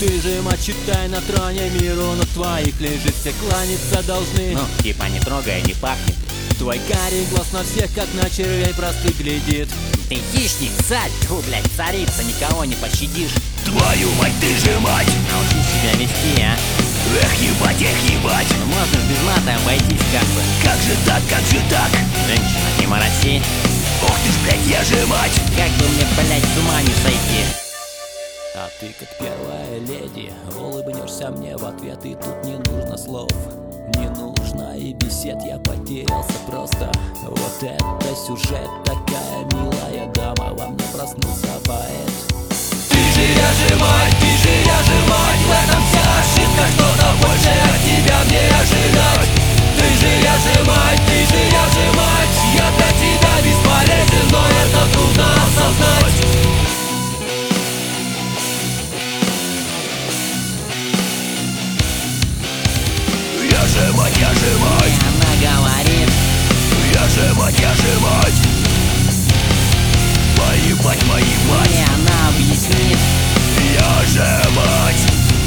Ты же, мать, читай на троне, миру на твоих лежит, все кланяться должны. Ну, типа не трогай, не пахнет. Твой карий глаз на всех, как на червей простых глядит. Ты хищник, царь, тьфу, блядь, царица, никого не пощадишь. Твою мать, ты же мать! Научись себя вести, а? Эх, ебать, эх, ебать! Ну можно ж без мата обойтись как бы. Как же так, как же так? Женщина, не мороси. Ох ты ж, блядь, я же мать! Как бы мне, блядь, с ума не сойти. А ты, как первая леди, улыбнешься мне в ответ, и тут не нужно слов, не нужно и бесед. Я потерялся просто. Вот это сюжет, такая милая дама, во мне проснулся поэт. Ты же я же мать, ты же я же мать! В этом вся ошибка, что-то большее от тебя мне ожидать. Ты же я же мать, ты же я же мать! Я для тебя бесполезен, но это трудно осознать. Я же мать, я же мать! И она говорит: Я же мать, я же мать! Поебать, поебать! и она объяснит. Я же мать!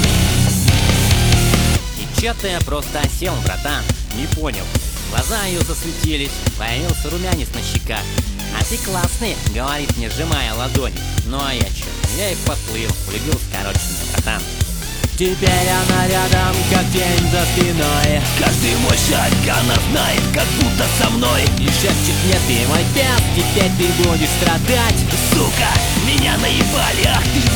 И чё ты просто осел, братан? Не понял. Глаза ее засветились, появился румянец на щеках. А ты классный, говорит мне, сжимая ладони. Ну а я чё? Я и поплыл, влюбился, короче, мне, братан. Теперь она рядом, как тень за спиной, Каждый мой шаг она знает, как будто со мной. и шепчет мне: ты мой пес, теперь ты будешь страдать. Сука, меня наебали, ах ты ж